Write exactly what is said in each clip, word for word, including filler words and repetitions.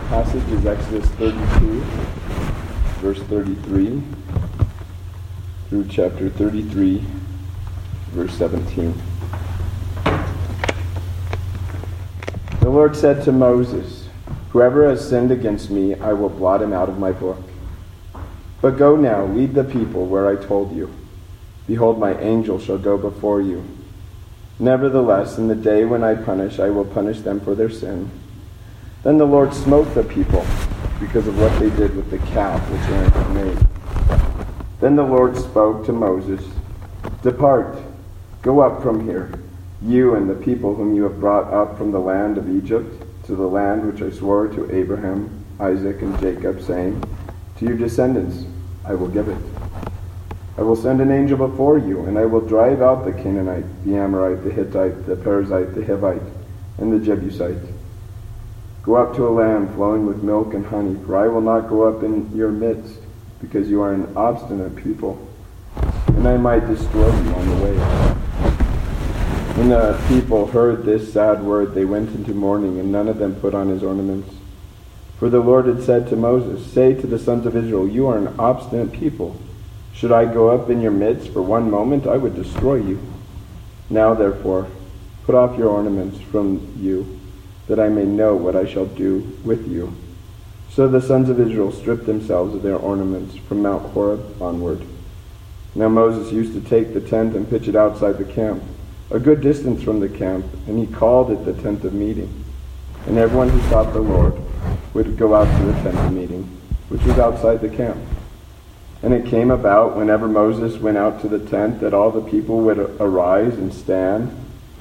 passage is Exodus thirty-two, verse thirty-three, through chapter thirty-three, verse seventeen. The Lord said to Moses, "Whoever has sinned against me, I will blot him out of my book. But go now, lead the people where I told you. Behold, my angel shall go before you. Nevertheless, in the day when I punish, I will punish them for their sin." Then the Lord smote the people because of what they did with the calf which Aaron had made. Then the Lord spoke to Moses, "Depart, go up from here, you and the people whom you have brought up from the land of Egypt, to the land which I swore to Abraham, Isaac, and Jacob, saying, to your descendants I will give it. I will send an angel before you, and I will drive out the Canaanite, the Amorite, the Hittite, the Perizzite, the Hivite, and the Jebusite. Go up to a land flowing with milk and honey, for I will not go up in your midst, because you are an obstinate people, and I might destroy you on the way." When the people heard this sad word, they went into mourning, and none of them put on his ornaments. For the Lord had said to Moses, "Say to the sons of Israel, you are an obstinate people. Should I go up in your midst for one moment, I would destroy you. Now therefore, put off your ornaments from you, that I may know what I shall do with you." So the sons of Israel stripped themselves of their ornaments from Mount Horeb onward. Now Moses used to take the tent and pitch it outside the camp, a good distance from the camp, and he called it the tent of meeting. And everyone who sought the Lord would go out to the tent of meeting, which was outside the camp. And it came about, whenever Moses went out to the tent, that all the people would arise and stand,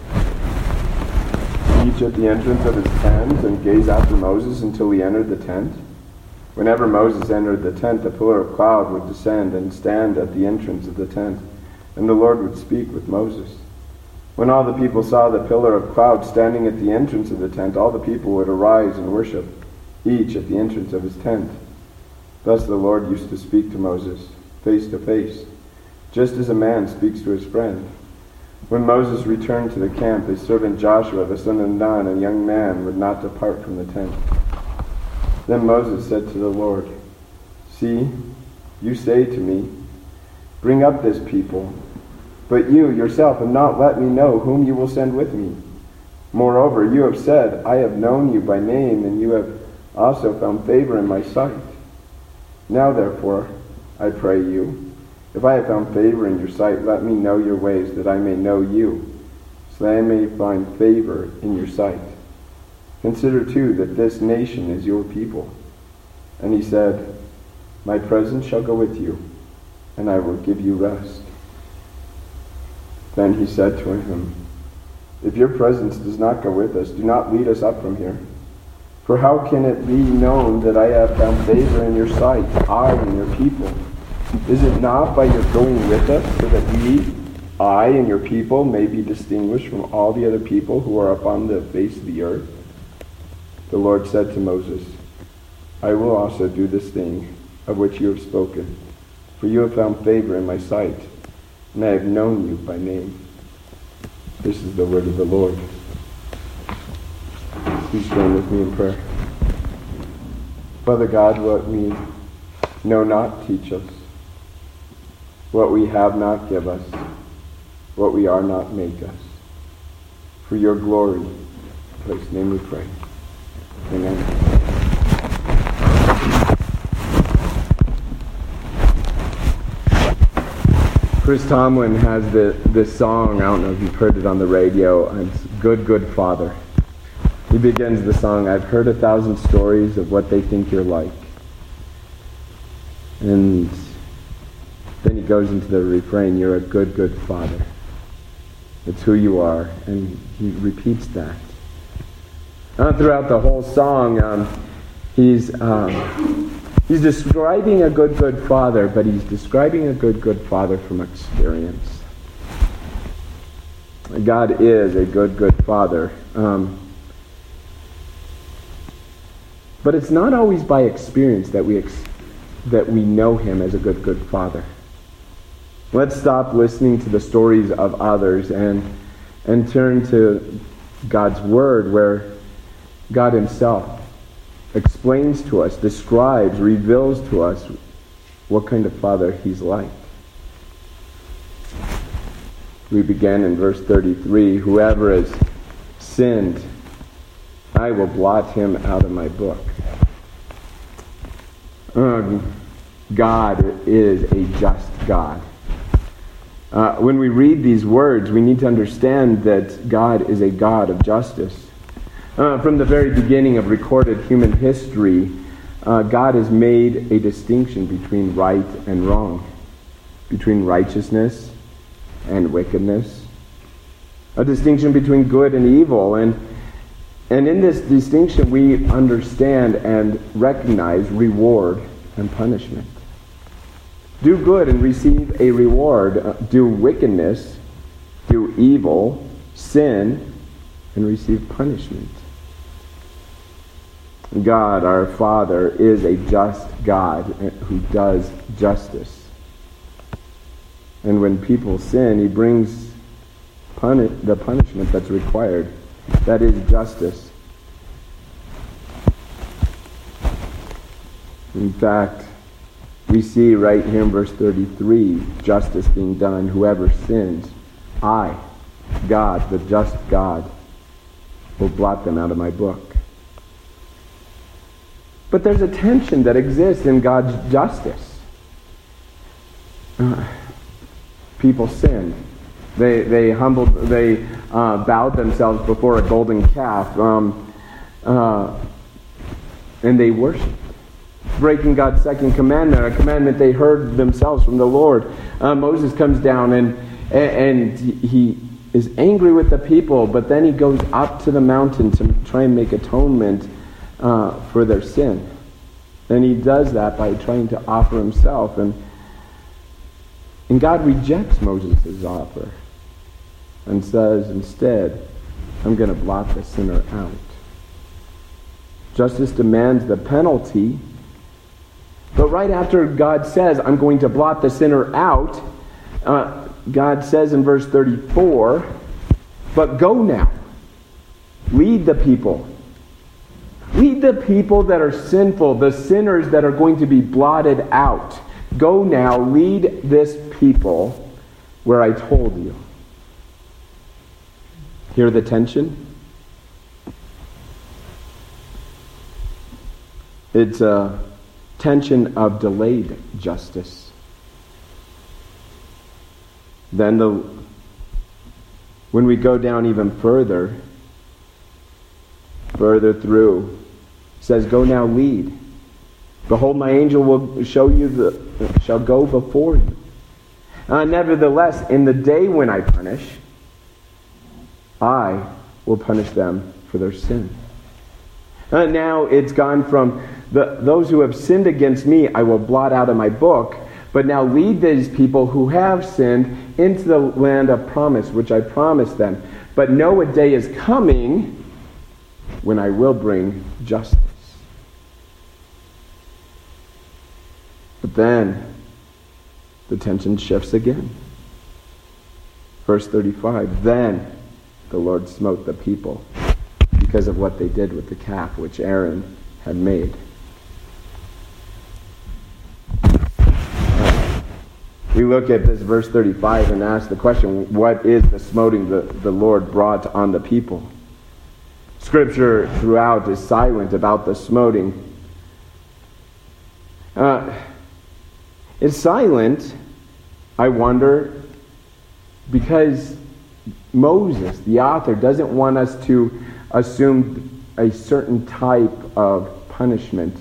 each at the entrance of his tent, and gaze after Moses until he entered the tent. Whenever Moses entered the tent, the pillar of cloud would descend and stand at the entrance of the tent, and the Lord would speak with Moses. When all the people saw the pillar of cloud standing at the entrance of the tent, all the people would arise and worship, each at the entrance of his tent. Thus the Lord used to speak to Moses, face to face, just as a man speaks to his friend. When Moses returned to the camp, his servant Joshua, the son of Nun, a young man, would not depart from the tent. Then Moses said to the Lord, "See, you say to me, bring up this people, but you yourself have not let me know whom you will send with me. Moreover, you have said, I have known you by name, and you have also found favor in my sight. Now therefore, I pray you, if I have found favor in your sight, let me know your ways, that I may know you, so that I may find favor in your sight. Consider too that this nation is your people." And he said, "My presence shall go with you, and I will give you rest." Then he said to him, "If your presence does not go with us, do not lead us up from here. For how can it be known that I have found favor in your sight, I and your people? Is it not by your going with us, so that we, I and your people, may be distinguished from all the other people who are upon the face of the earth?" The Lord said to Moses, "I will also do this thing of which you have spoken, for you have found favor in my sight, and I have known you by name." This is the word of the Lord. Please join with me in prayer. Father God, what we know not, teach us. What we have not, give us. What we are not, make us. For your glory, in Christ's name we pray. Amen. Chris Tomlin has the, this song, I don't know if you've heard it on the radio, it's Good, Good Father. He begins the song, "I've heard a thousand stories of what they think you're like." And then he goes into the refrain, "You're a good, good father. It's who you are." And he repeats that. Uh, throughout the whole song, um, he's um, he's describing a good, good father, but he's describing a good, good father from experience. God is a good, good father. Um, but it's not always by experience that we ex- that we know him as a good, good father. Let's stop listening to the stories of others and and turn to God's Word, where God himself explains to us, describes, reveals to us what kind of father he's like. We begin in verse thirty-three, whoever has sinned, I will blot him out of my book. Um, God is a just God. Uh, when we read these words, we need to understand that God is a God of justice. Uh, from the very beginning of recorded human history, uh, God has made a distinction between right and wrong, between righteousness and wickedness, a distinction between good and evil. And, and in this distinction, we understand and recognize reward and punishment. Do good and receive a reward. Uh, do wickedness, do evil, sin, and receive punishment. God, our Father, is a just God who does justice. And when people sin, he brings puni- the punishment that's required. That is justice. In fact, we see right here in verse thirty-three, justice being done. Whoever sins, I, God, the just God, will blot them out of my book. But there's a tension that exists in God's justice. Uh, people sinned. They they humbled. They uh, bowed themselves before a golden calf, um, uh, and they worshipped, breaking God's second commandment, a commandment they heard themselves from the Lord. Uh, Moses comes down and and he is angry with the people, but then he goes up to the mountain to try and make atonement uh, for their sin. And he does that by trying to offer himself, and and God rejects Moses' offer and says, instead, I'm going to blot the sinner out. Justice demands the penalty, but right after God says, I'm going to blot the sinner out, uh, God says in verse thirty-four, but go now, lead the people. Lead the people that are sinful, the sinners that are going to be blotted out. Go now, lead this people where I told you. Hear the tension? It's a tension of delayed justice. Then the when we go down even further, further through, it says, go now lead. Behold, my angel will show you the shall go before you. Uh, nevertheless, in the day when I punish, I will punish them for their sin. Uh, now it's gone from the, those who have sinned against me, I will blot out of my book. But now lead these people who have sinned into the land of promise, which I promised them. But know a day is coming when I will bring justice. But then the tension shifts again. Verse thirty-five, then the Lord smote the people because of what they did with the calf which Aaron had made. We look at this verse thirty-five and ask the question, what is the smoting the, the Lord brought on the people? Scripture throughout is silent about the smoting. Uh, it's silent, I wonder, because Moses, the author, doesn't want us to assume a certain type of punishment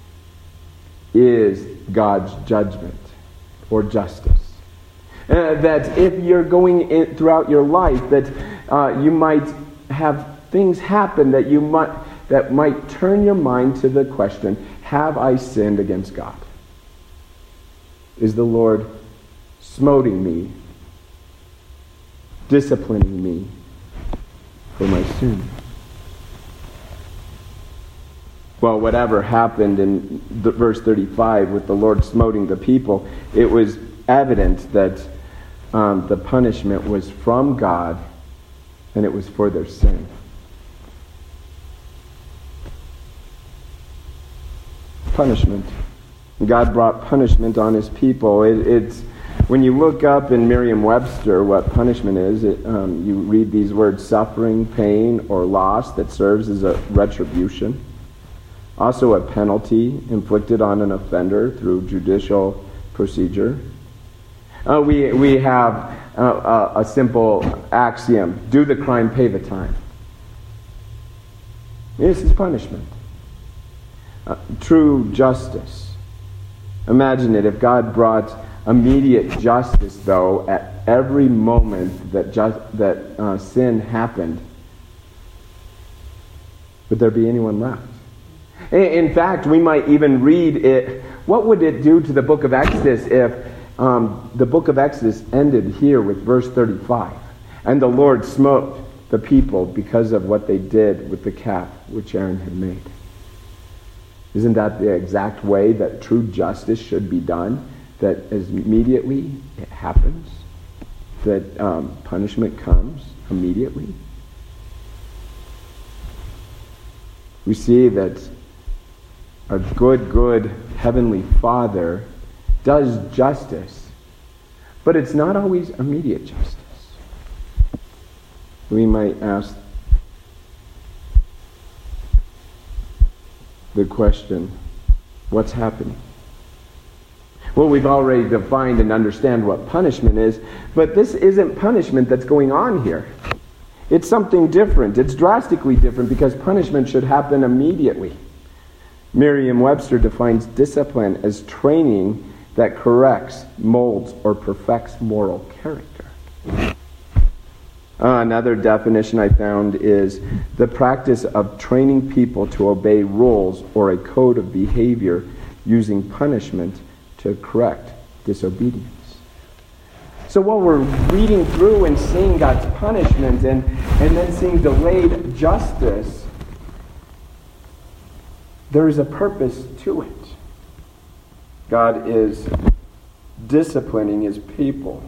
is God's judgment or justice. Uh, that if you're going in throughout your life, that uh, you might have things happen that you might that might turn your mind to the question, have I sinned against God? Is the Lord smoting me, disciplining me for my sin? Well, whatever happened in the verse thirty-five with the Lord smoting the people, it was evident that um, the punishment was from God and it was for their sin. punishment. God brought punishment on his people. It, it's when you look up in Merriam-Webster what punishment is, it, um, you read these words: suffering, pain, or loss that serves as a retribution. Also a penalty inflicted on an offender through judicial procedure. Uh, we, we have uh, a, a simple axiom: do the crime, pay the time. This is punishment. Uh, true justice. Imagine it, if God brought immediate justice, though, at every moment that just, that uh, sin happened, would there be anyone left? In, in fact, we might even read it. What would it do to the book of Exodus if um, the book of Exodus ended here with verse thirty-five, and the Lord smote the people because of what they did with the calf which Aaron had made? Isn't that the exact way that true justice should be done? That as immediately it happens, that um, punishment comes immediately. We see that our good, good Heavenly Father does justice, but it's not always immediate justice. We might ask the question, what's happening? Well, we've already defined and understand what punishment is, but this isn't punishment that's going on here. It's something different. It's drastically different because punishment should happen immediately. Merriam-Webster defines discipline as training that corrects, molds, or perfects moral character. Uh, another definition I found is the practice of training people to obey rules or a code of behavior using punishment to correct disobedience. So while we're reading through and seeing God's punishment and, and then seeing delayed justice, there is a purpose to it. God is disciplining his people.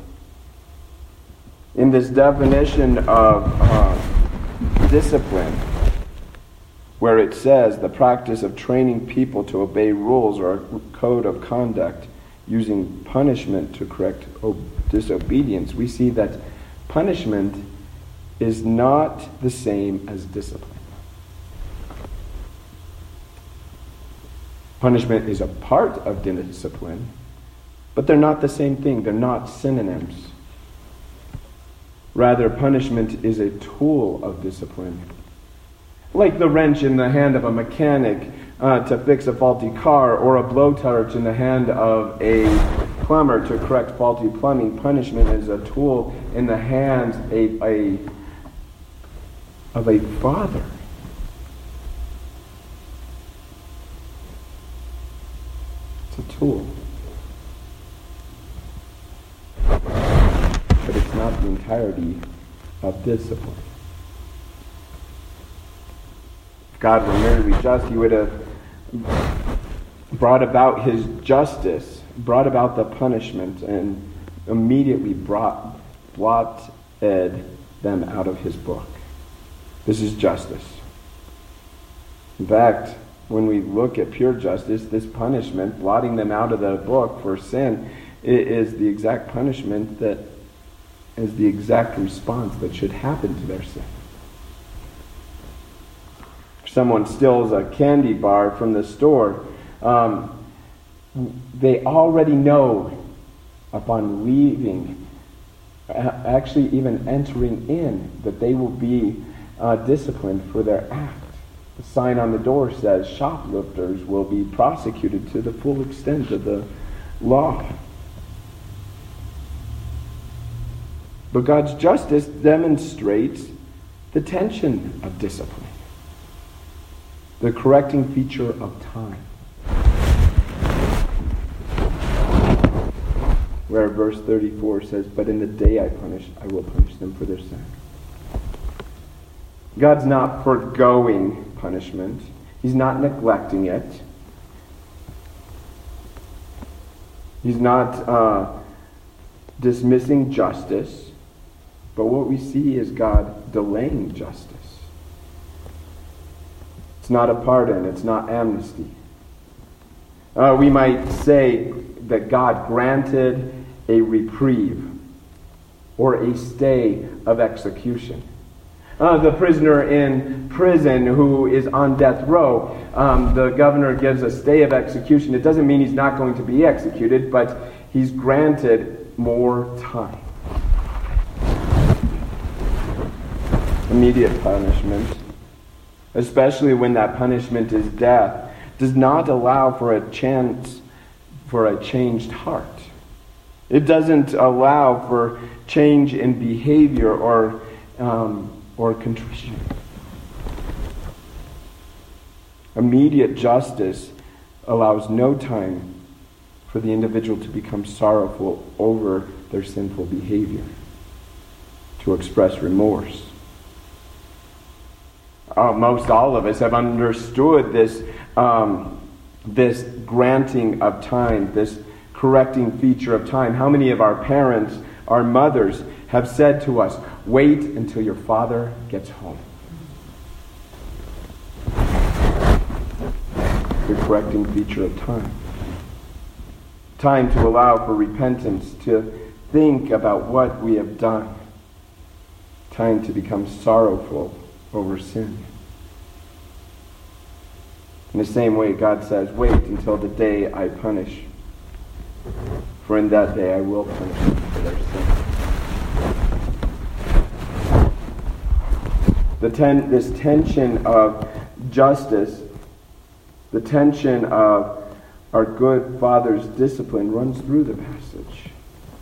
In this definition of uh, discipline, where it says the practice of training people to obey rules or a code of conduct using punishment to correct disobedience, we see that punishment is not the same as discipline. Punishment is a part of discipline, but they're not the same thing. They're not synonyms. Rather, punishment is a tool of discipline. Like the wrench in the hand of a mechanic uh, to fix a faulty car, or a blowtorch in the hand of a plumber to correct faulty plumbing, punishment is a tool in the hands a, a, of a father. It's a tool. But it's not the entirety of discipline. If God were merely just, he would have brought about his justice, brought about the punishment, and immediately brought blotted them out of his book. This is justice. In fact, when we look at pure justice, this punishment, blotting them out of the book for sin, it is the exact punishment that is the exact response that should happen to their sin. If someone steals a candy bar from the store, um, they already know upon leaving, actually even entering in, that they will be uh, disciplined for their act. The sign on the door says shoplifters will be prosecuted to the full extent of the law. But God's justice demonstrates the tension of discipline, the correcting feature of time. Where verse thirty-four says, "But in the day I punish, I will punish them for their sin." God's not foregoing punishment. He's not neglecting it. He's not uh, dismissing justice. But what we see is God delaying justice. It's not a pardon. It's not amnesty. Uh, we might say that God granted a reprieve or a stay of execution. Uh, the prisoner in prison who is on death row, um, the governor gives a stay of execution. It doesn't mean he's not going to be executed, but he's granted more time. Immediate punishment, especially when that punishment is death, does not allow for a chance for a changed heart. It doesn't allow for change in behavior or um, or contrition. Immediate justice allows no time for the individual to become sorrowful over their sinful behavior, to express remorse. Uh, most all of us have understood this, um, this granting of time, this correcting feature of time. How many of our parents, our mothers, have said to us, wait until your father gets home? The correcting feature of time. Time to allow for repentance, to think about what we have done. Time to become sorrowful over sin. In the same way, God says, wait until the day I punish. For in that day I will punish them for their sin. The ten, this tension of justice, the tension of our good Father's discipline runs through the passage.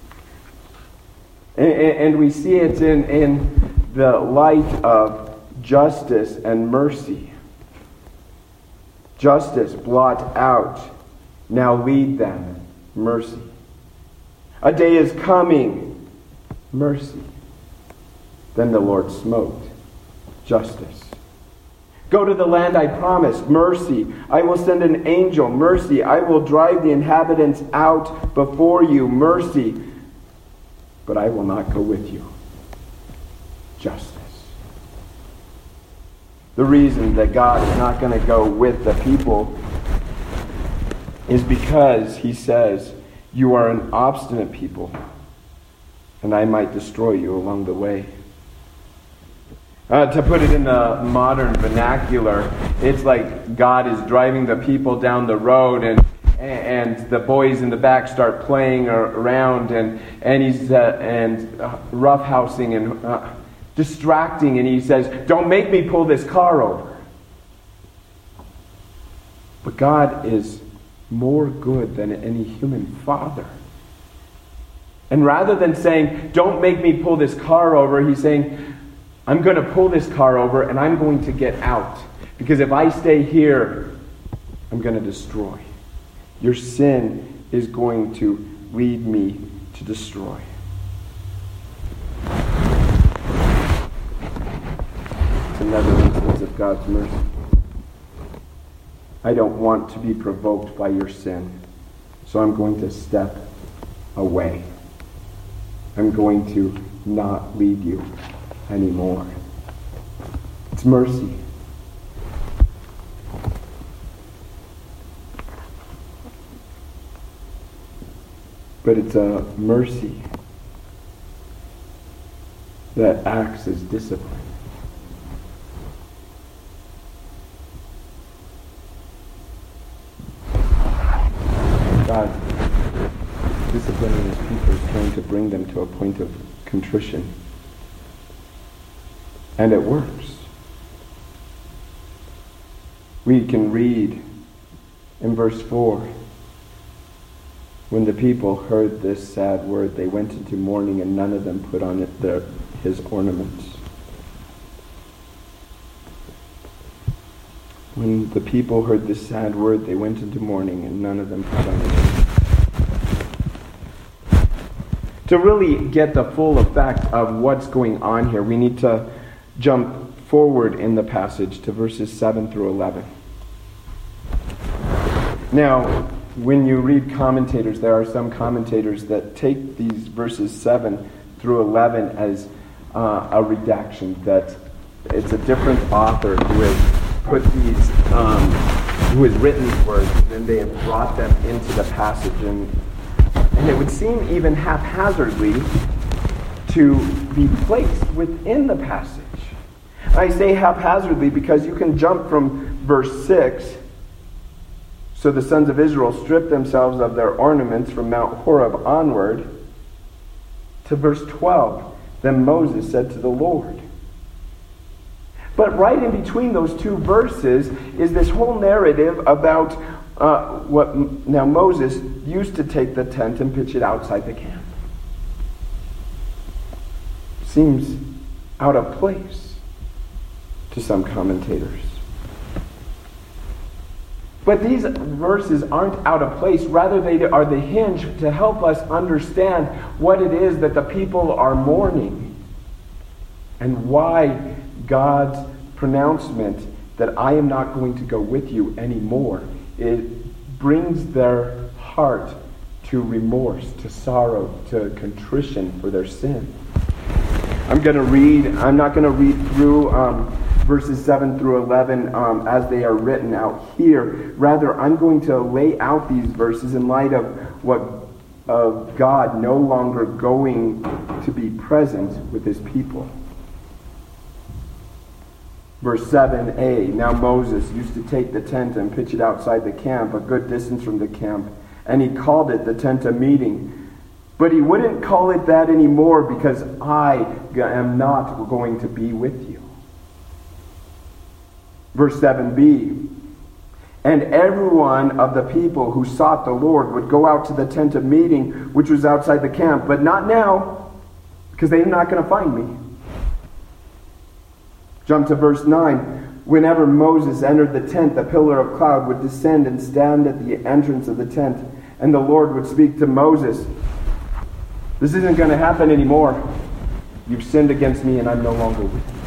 And, and we see it in, in the light of justice and mercy. Justice, blot out. Now lead them. Mercy. A day is coming. Mercy. Then the Lord smote. Justice. Go to the land I promised. Mercy. I will send an angel. Mercy. I will drive the inhabitants out before you. Mercy. But I will not go with you. Justice. The reason that God is not going to go with the people is because he says, you are an obstinate people, and I might destroy you along the way. Uh, to put it in the modern vernacular, it's like God is driving the people down the road, and and the boys in the back start playing around, and and he's uh, and uh, roughhousing and uh, distracting, and he says, "Don't make me pull this car over." But God is more good than any human father. And rather than saying, "Don't make me pull this car over," he's saying, I'm going to pull this car over and I'm going to get out. Because if I stay here, I'm going to destroy. Your sin is going to lead me to destroy. It's another instance of God's mercy. I don't want to be provoked by your sin, so I'm going to step away. I'm going to not lead you anymore. It's mercy. But it's a mercy that acts as discipline. God disciplining his people is trying to bring them to a point of contrition. And it works. We can read in verse four, when the people heard this sad word, they went into mourning, and none of them put on it their, his ornaments. When the people heard this sad word, they went into mourning, and none of them put on it. To really get the full effect of what's going on here, we need to jump forward in the passage to verses seven through eleven. Now, when you read commentators, there are some commentators that take these verses seven through eleven as uh, a redaction, that it's a different author who has put these um, who has written these words, and then they have brought them into the passage. And, and it would seem even haphazardly to be placed within the passage. I say haphazardly because you can jump from verse six. So the sons of Israel stripped themselves of their ornaments from Mount Horeb onward, to verse twelve. Then Moses said to the Lord. But right in between those two verses is this whole narrative about uh, what now Moses used to take the tent and pitch it outside the camp. Seems out of place to some commentators. But these verses aren't out of place. Rather, they are the hinge to help us understand what it is that the people are mourning and why God's pronouncement that I am not going to go with you anymore, it brings their heart to remorse, to sorrow, to contrition for their sin. I'm going to read, I'm not going to read through um, verses seven through eleven um, as they are written out here. Rather, I'm going to lay out these verses in light of what of God no longer going to be present with his people. Verse seven a, now Moses used to take the tent and pitch it outside the camp, a good distance from the camp, and he called it the tent of meeting. But he wouldn't call it that anymore because I am not going to be with you. Verse seven b, and everyone of the people who sought the Lord would go out to the tent of meeting, which was outside the camp, but not now, because they're not going to find me. Jump to verse nine. Whenever Moses entered the tent, the pillar of cloud would descend and stand at the entrance of the tent, and the Lord would speak to Moses. This isn't going to happen anymore. You've sinned against me, and I'm no longer with you.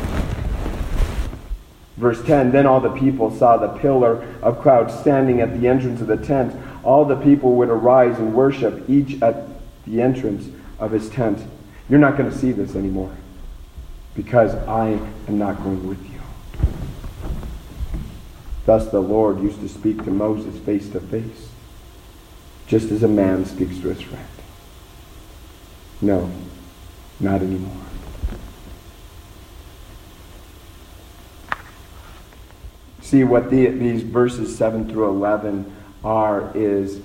Verse ten, then all the people saw the pillar of cloud standing at the entrance of the tent. All the people would arise and worship, each at the entrance of his tent. You're not going to see this anymore, because I am not going with you. Thus the Lord used to speak to Moses face to face, just as a man speaks to his friend. No, not anymore. See, what the, these verses seven through eleven are is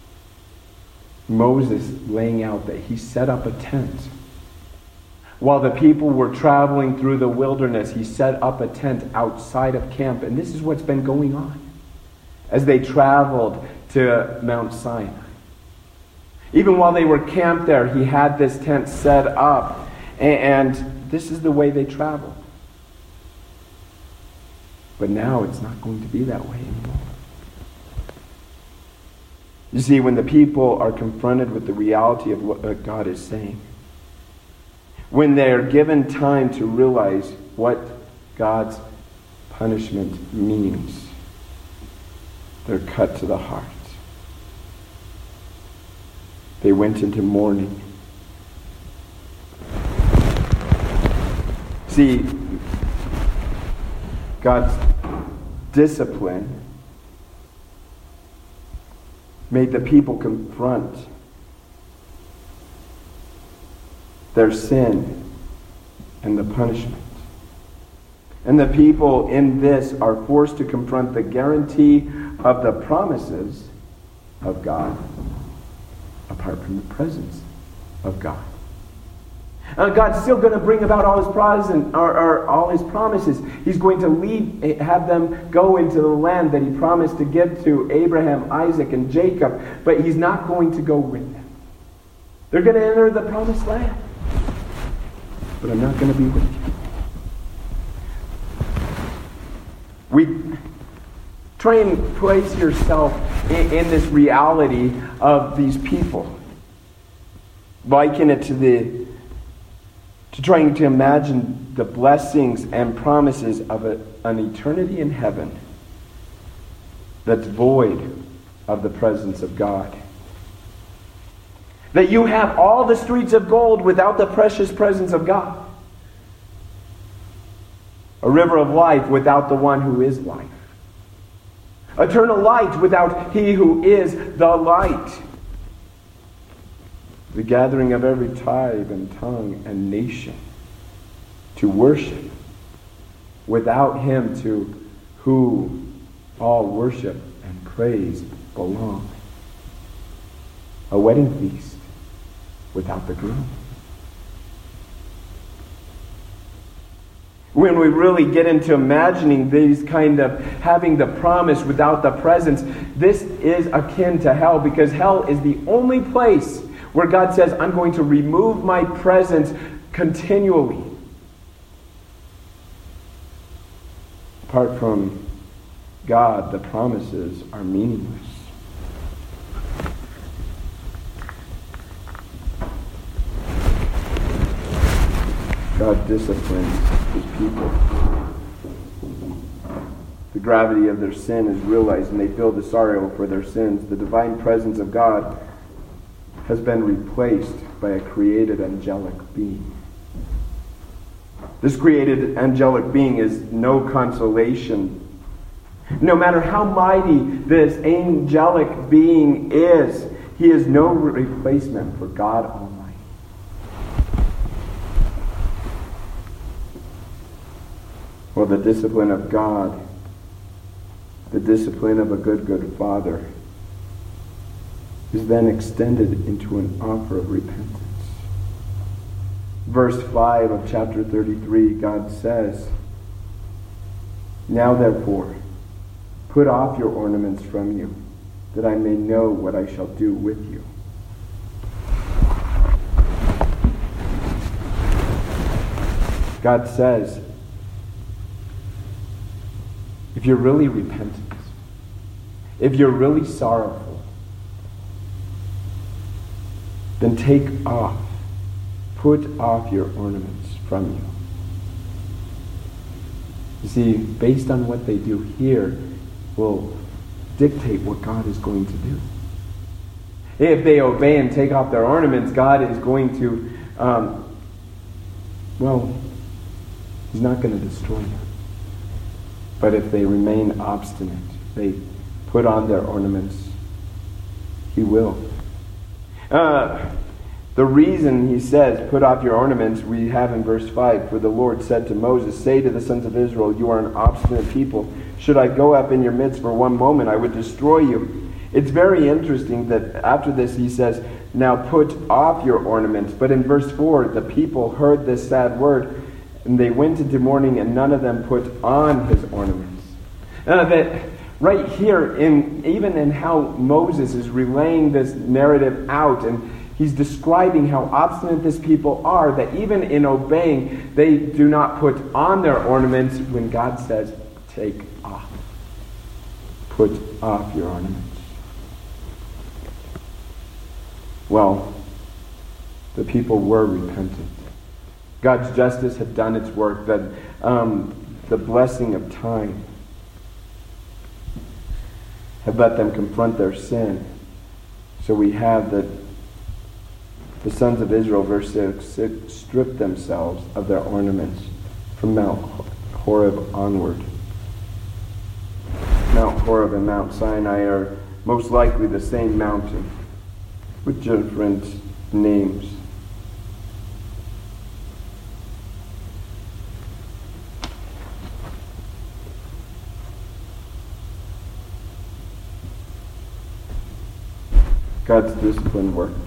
Moses laying out that he set up a tent. While the people were traveling through the wilderness, he set up a tent outside of camp. And this is what's been going on as they traveled to Mount Sinai. Even while they were camped there, he had this tent set up. And this is the way they traveled. But now it's not going to be that way anymore. You see, when the people are confronted with the reality of what God is saying, when they are given time to realize what God's punishment means, they're cut to the heart. They went into mourning. See, God's discipline made the people confront their sin and the punishment. And the people in this are forced to confront the guarantee of the promises of God apart from the presence of God. Uh, God's still going to bring about all his present, or, or all his promises. He's going to lead, have them go into the land that he promised to give to Abraham, Isaac, and Jacob, but he's not going to go with them. They're going to enter the promised land, but I'm not going to be with you. We try and place yourself in, in this reality of these people. Liken it to the to trying to imagine the blessings and promises of a, an eternity in heaven that's void of the presence of God. That you have all the streets of gold without the precious presence of God. A river of life without the one who is life. Eternal light without he who is the light. The gathering of every tribe and tongue and nation to worship without him to who all worship and praise belong. A wedding feast without the groom. When we really get into imagining these kind of having the promise without the presence, this is akin to hell, because hell is the only place where God says, I'm going to remove my presence continually. Apart from God, the promises are meaningless. God disciplines his people. The gravity of their sin is realized, and they feel the sorrow for their sins. The divine presence of God has been replaced by a created angelic being. This created angelic being is no consolation. No matter how mighty this angelic being is, he is no replacement for God Almighty. Well, the discipline of God, the discipline of a good, good Father, is then extended into an offer of repentance. Verse five of chapter thirty-three, God says, Now therefore, put off your ornaments from you, that I may know what I shall do with you. God says, if you're really repentant, if you're really sorrowful, then take off, put off your ornaments from you. You see, based on what they do here, will dictate what God is going to do. If they obey and take off their ornaments, God is going to, um, well, he's not going to destroy them. But if they remain obstinate, they put on their ornaments, he will. Uh, the reason he says, put off your ornaments, we have in verse five. For the Lord said to Moses, say to the sons of Israel, you are an obstinate people. Should I go up in your midst for one moment, I would destroy you. It's very interesting that after this he says, now put off your ornaments. But in verse four, the people heard this sad word, and they went into mourning, and none of them put on his ornaments. Uh, that right here, in even in how Moses is relaying this narrative out, and he's describing how obstinate these people are, that even in obeying, they do not put on their ornaments when God says, take off. Put off your ornaments. Well, the people were repentant. God's justice had done its work, that um, the blessing of time had let them confront their sin. So we have that the sons of Israel, verse six, stripped themselves of their ornaments from Mount Horeb onward. Mount Horeb and Mount Sinai are most likely the same mountain with different names. God's discipline worked.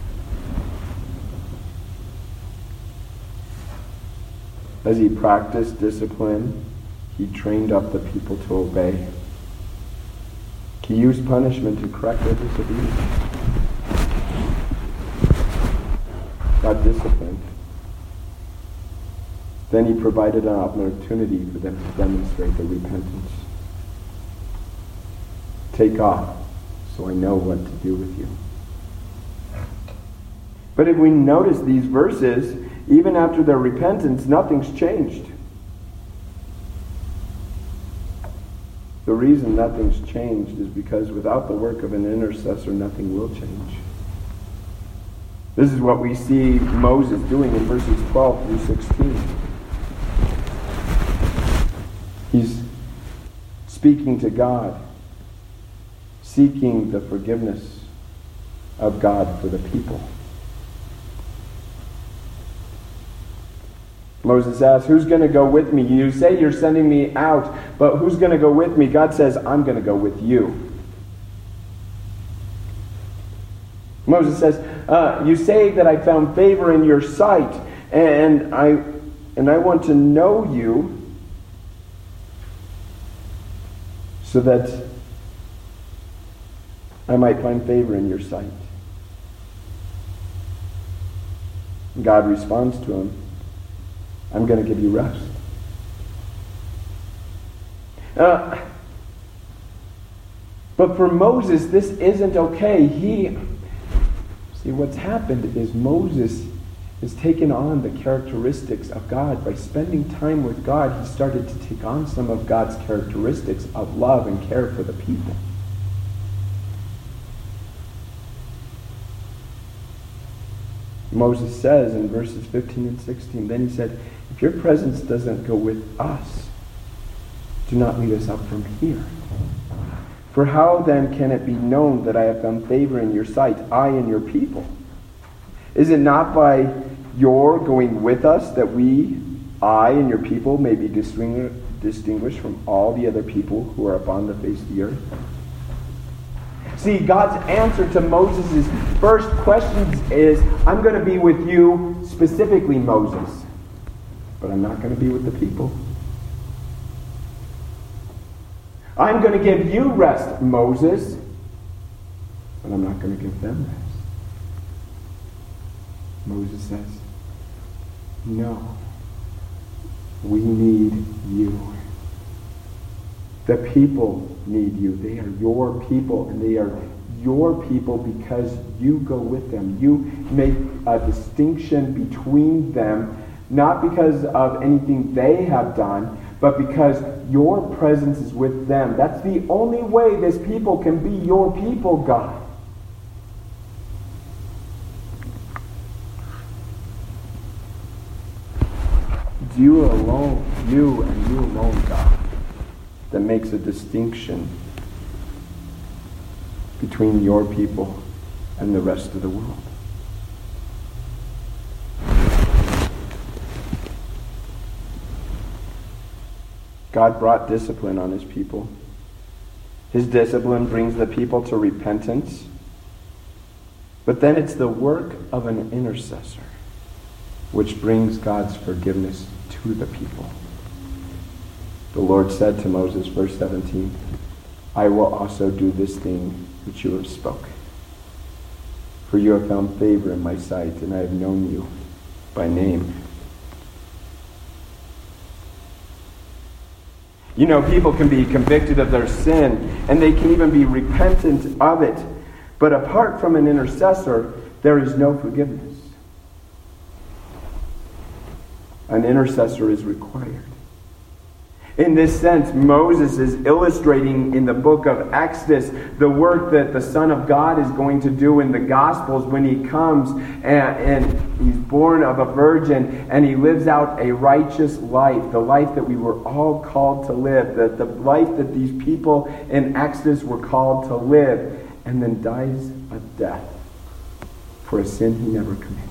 As he practiced discipline, he trained up the people to obey. He used punishment to correct their disobedience. God disciplined. Then he provided an opportunity for them to demonstrate their repentance. Take off, so I know what to do with you. But if we notice these verses, even after their repentance, nothing's changed. The reason nothing's changed is because without the work of an intercessor, nothing will change. This is what we see Moses doing in verses twelve through sixteen. He's speaking to God. seeking the forgiveness of God for the people. Moses asks, who's going to go with me? You say you're sending me out, but who's going to go with me? God says, I'm going to go with you. Moses says, uh, you say that I found favor in your sight, and I, and I want to know you so that I might find favor in your sight. God responds to him, I'm going to give you rest. Uh, but for Moses, this isn't okay. He, see, what's happened is Moses has taken on the characteristics of God. By spending time with God, he started to take on some of God's characteristics of love and care for the people. Moses says in verses fifteen and sixteen, then he said, if your presence doesn't go with us, do not lead us up from here. For how then can it be known that I have found favor in your sight, I and your people? Is it not by your going with us that we, I and your people, may be distinguished from all the other people who are upon the face of the earth? See, God's answer to Moses' first questions is, I'm going to be with you, specifically Moses, but I'm not going to be with the people. I'm going to give you rest, Moses, but I'm not going to give them rest. Moses says, no, we need you. The people need you. They are your people, and they are your people because you go with them. You make a distinction between them, not because of anything they have done, but because your presence is with them. That's the only way this people can be your people, God. It's you alone, you and you alone, God, that makes a distinction between your people and the rest of the world. God brought discipline on his people. His discipline brings the people to repentance. But then it's the work of an intercessor which brings God's forgiveness to the people. The Lord said to Moses, verse seventeen, I will also do this thing which you have spoken. For you have found favor in my sight, and I have known you by name. You know, people can be convicted of their sin, and they can even be repentant of it. But apart from an intercessor, there is no forgiveness. An intercessor is required. In this sense, Moses is illustrating in the book of Exodus the work that the Son of God is going to do in the Gospels when he comes and, and he's born of a virgin and he lives out a righteous life, the life that we were all called to live, the, the life that these people in Exodus were called to live, and then dies a death for a sin he never committed.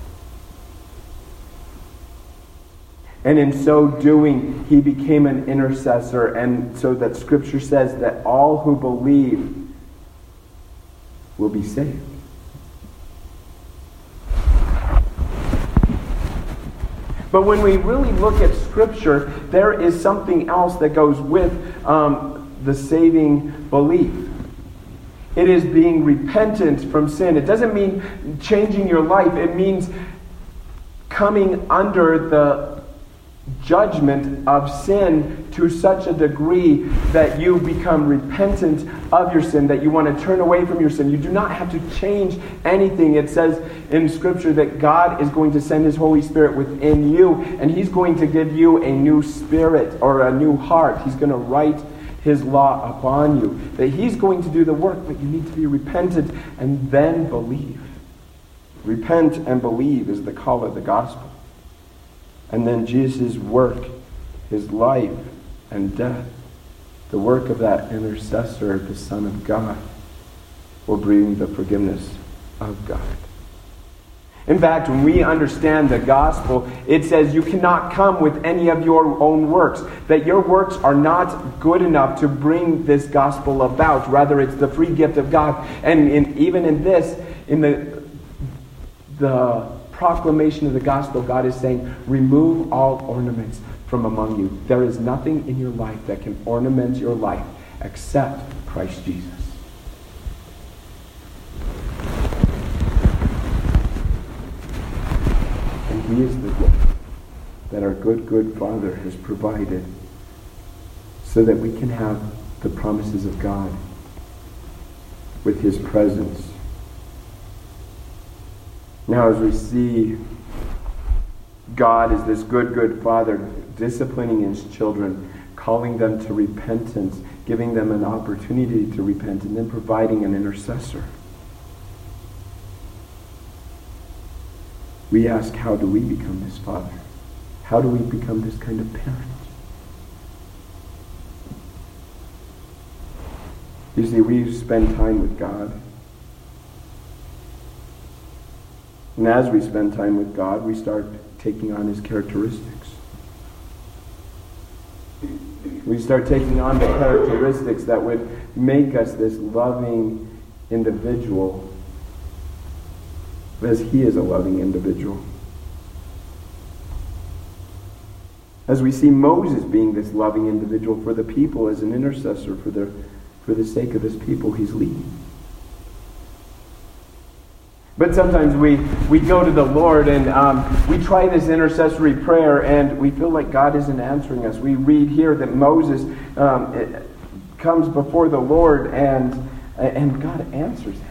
And in so doing, he became an intercessor, and so that Scripture says that all who believe will be saved. But when we really look at Scripture, there is something else that goes with um, the saving belief. It is being repentant from sin. It doesn't mean changing your life. It means coming under the judgment of sin to such a degree that you become repentant of your sin, that you want to turn away from your sin. You do not have to change anything. It says in Scripture that God is going to send His Holy Spirit within you, and He's going to give you a new spirit or a new heart. He's going to write His law upon you. That He's going to do the work, but you need to be repentant and then believe. Repent and believe is the call of the gospel. And then Jesus' work, His life and death, the work of that intercessor, the Son of God, will bring the forgiveness of God. In fact, when we understand the gospel, it says you cannot come with any of your own works, that your works are not good enough to bring this gospel about. Rather, it's the free gift of God. And in, even in this, in the, the proclamation of the gospel, God is saying, remove all ornaments from among you. There is nothing in your life that can ornament your life except Christ Jesus. He is the gift that our good, good Father has provided so that we can have the promises of God with His presence. Now, as we see God as this good, good Father disciplining His children, calling them to repentance, giving them an opportunity to repent, and then providing an intercessor, we ask, how do we become this father? How do we become this kind of parent? You see, we spend time with God. And as we spend time with God, we start taking on His characteristics. We start taking on the characteristics that would make us this loving individual, as He is a loving individual. As we see Moses being this loving individual for the people as an intercessor for the, for the sake of His people He's leading. But sometimes we, we go to the Lord and um, we try this intercessory prayer and we feel like God isn't answering us. We read here that Moses um, comes before the Lord and, and God answers him.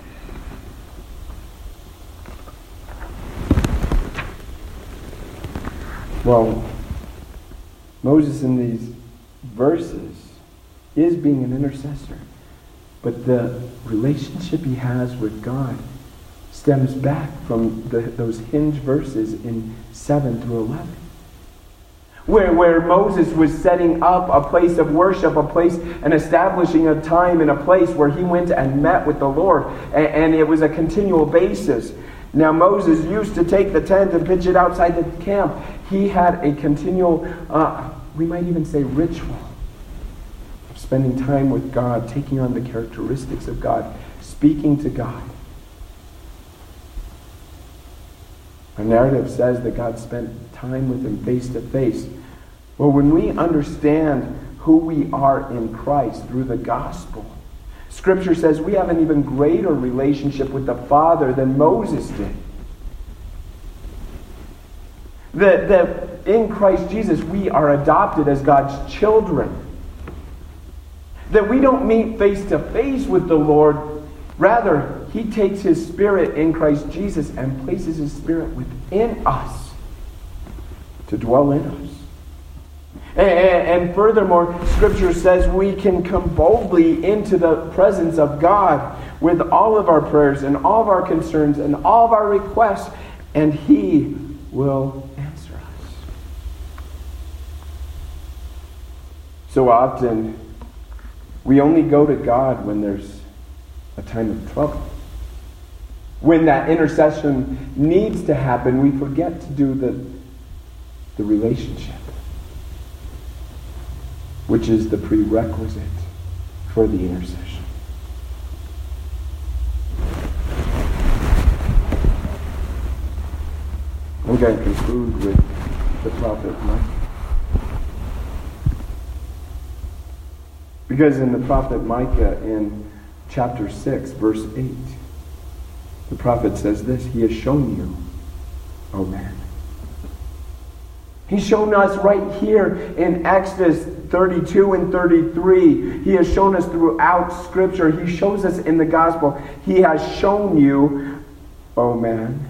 Well, Moses in these verses is being an intercessor, but the relationship he has with God stems back from the, those hinge verses in seven through eleven. Where, where Moses was setting up a place of worship, a place, and establishing a time and a place where he went and met with the Lord. And, and it was a continual basis. Now Moses used to take the tent and pitch it outside the camp. He had a continual, uh, we might even say ritual, of spending time with God, taking on the characteristics of God, speaking to God. Our narrative says that God spent time with him face to face. Well, when we understand who we are in Christ through the gospel, Scripture says we have an even greater relationship with the Father than Moses did. That, that in Christ Jesus we are adopted as God's children. That we don't meet face to face with the Lord. Rather, He takes His Spirit in Christ Jesus and places His Spirit within us to dwell in us. And, and furthermore, Scripture says we can come boldly into the presence of God with all of our prayers and all of our concerns and all of our requests, and He will answer us. So often, we only go to God when there's a time of trouble. When that intercession needs to happen, we forget to do the, the relationship, which is the prerequisite for the intercession. I'm going to conclude with the prophet Micah. Because in the prophet Micah, in chapter six, verse eight, the prophet says this: He has shown you, O man. He's shown us right here in Exodus thirty-two and thirty-three. He has shown us throughout Scripture. He shows us in the gospel. He has shown you, O man.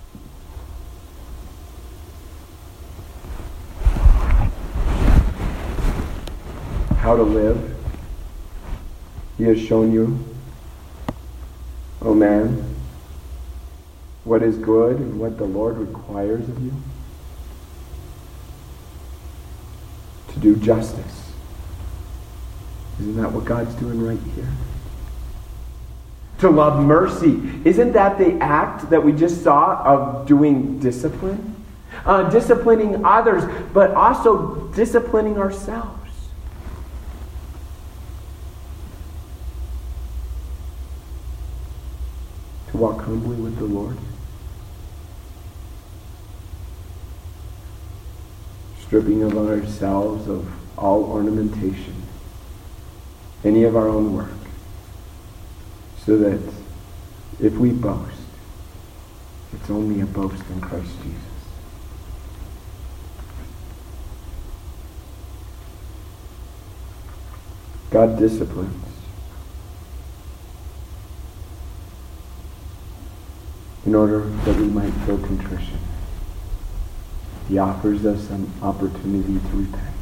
How to live. He has shown you, O man, what is good and what the Lord requires of you. To do justice. Isn't that what God's doing right here? to love mercy. Isn't that the act that we just saw of doing discipline? Uh, disciplining others, but also disciplining ourselves. To walk humbly with the Lord. Stripping of ourselves of all ornamentation, any of our own work, so that if we boast, it's only a boast in Christ Jesus. God disciplines in order that we might feel contrition. He offers us an opportunity to repent.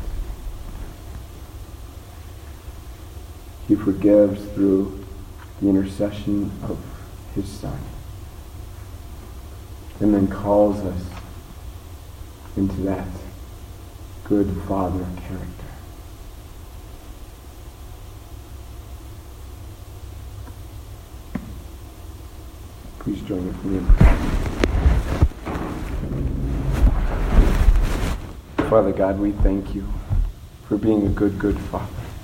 He forgives through the intercession of His Son, and then calls us into that good Father character. Please join with me in prayer. Father God, we thank you for being a good, good Father.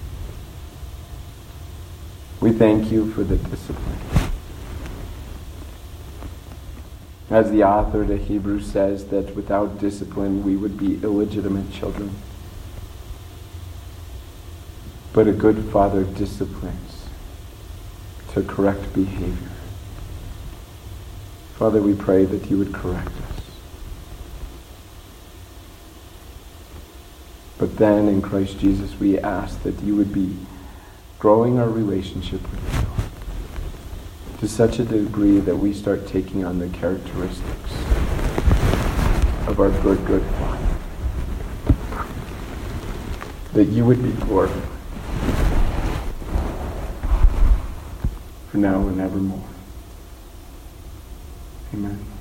We thank you for the discipline. As the author to Hebrews says, that without discipline we would be illegitimate children. But a good Father disciplines to correct behavior. Father, we pray that you would correct us. But then in Christ Jesus we ask that you would be growing our relationship with you to such a degree that we start taking on the characteristics of our good, good Father. That you would be glorified for now and evermore. Amen.